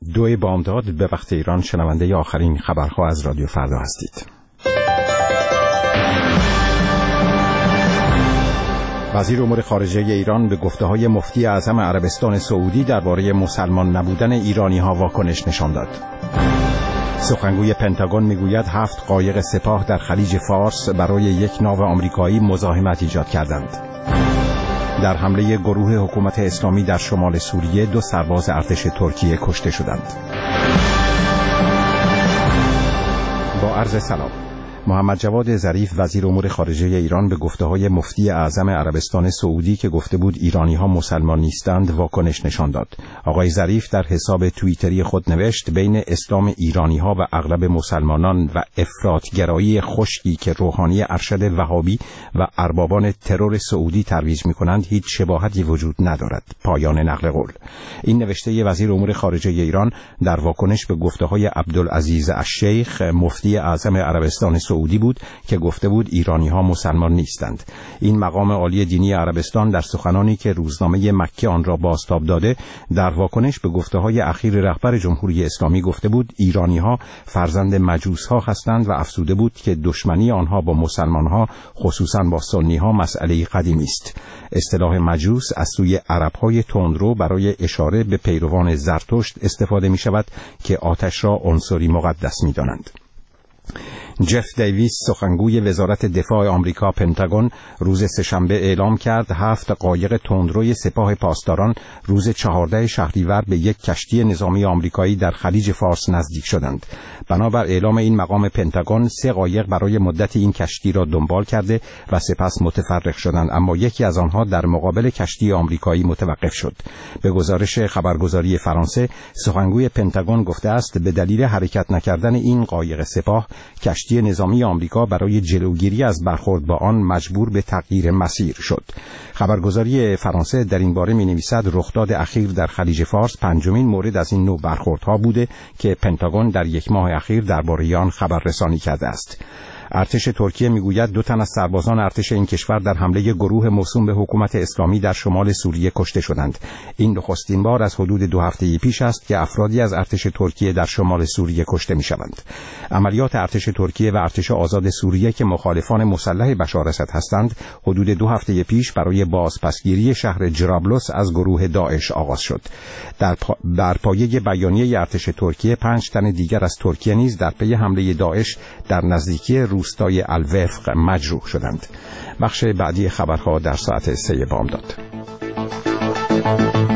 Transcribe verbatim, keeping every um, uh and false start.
دو بامداد به وقت ایران شنونده ی آخرین خبرها از رادیو فردا هستید. وزیر امور خارجه ایران به گفته‌های مفتی اعظم عربستان سعودی درباره مسلمان نبودن ایرانی‌ها واکنش نشان داد. سخنگوی پنتاگون میگوید هفت قایق سپاه در خلیج فارس برای یک ناو آمریکایی مزاحمت ایجاد کردند. در حمله گروه حکومت اسلامی در شمال سوریه دو سرباز ارتش ترکیه کشته شدند. با عرض سلام. محمد جواد ظریف وزیر امور خارجه ایران به گفته‌های مفتی اعظم عربستان سعودی که گفته بود ایرانی‌ها مسلمان نیستند واکنش نشان داد. آقای ظریف در حساب توییتری خود نوشت بین اسلام ایرانی‌ها و اغلب مسلمانان و افراط‌گرایی خشکی که روحانی ارشد وهابی و اربابان ترور سعودی ترویج می‌کنند هیچ شباهتی وجود ندارد. پایان نقل قول. این نوشته وزیر امور خارجه ایران در واکنش به گفته‌های عبدالعزیز الشیخ مفتی اعظم عربستان سعودی سعودی بود که گفته بود ایرانی‌ها مسلمان نیستند. این مقام عالی دینی عربستان در سخنانی که روزنامه مکه آن را بازتاب داده در واکنش به گفته‌های اخیر رهبر جمهوری اسلامی گفته بود ایرانی‌ها فرزند مجوس‌ها هستند و افزوده بود که دشمنی آنها با مسلمان‌ها خصوصاً با سنی‌ها مسئله قدیمی است. اصطلاح مجوس از سوی عرب‌های تندرو برای اشاره به پیروان زرتشت استفاده می‌شود که آتش را عنصری مقدس می‌دانند. جف دیویس سخنگوی وزارت دفاع آمریکا پنتاگون روز سه‌شنبه اعلام کرد هفت قایق تندروی سپاه پاسداران روز چهاردهم شهریور به یک کشتی نظامی آمریکایی در خلیج فارس نزدیک شدند. بنابر اعلام این مقام پنتاگون سه قایق برای مدت این کشتی را دنبال کرده و سپس متفرق شدند، اما یکی از آنها در مقابل کشتی آمریکایی متوقف شد. به گزارش خبرگزاری فرانسه سخنگوی پنتاگون گفته است به دلیل حرکت نکردن این قایق سپاه کشتی نظامی آمریکا برای جلوگیری از برخورد با آن مجبور به تغییر مسیر شد. خبرگزاری فرانسه در این باره می‌نویسد رخداد اخیر در خلیج فارس پنجمین مورد از این نوع برخوردها بوده که پنتاگون در یک ماه اخیر درباره آن خبررسانی کرده است. ارتش ترکیه میگوید دو تن از سربازان ارتش این کشور در حمله گروه موسوم به حکومت اسلامی در شمال سوریه کشته شدند. این نخستین بار از حدود دو هفته پیش است که افرادی از ارتش ترکیه در شمال سوریه کشته میشوند. عملیات ارتش ترکیه و ارتش آزاد سوریه که مخالفان مسلح بشار اسد هستند حدود دو هفته پیش برای بازپسگیری شهر جرابلس از گروه داعش آغاز شد. در, پا... در پایه بیانیه ارتش ترکیه پنج تن دیگر از ترکیه نیز در پی حمله داعش در نزدیکی روستای الوفق مجروح شدند. بخش بعدی خبرها در ساعت سه بامداد.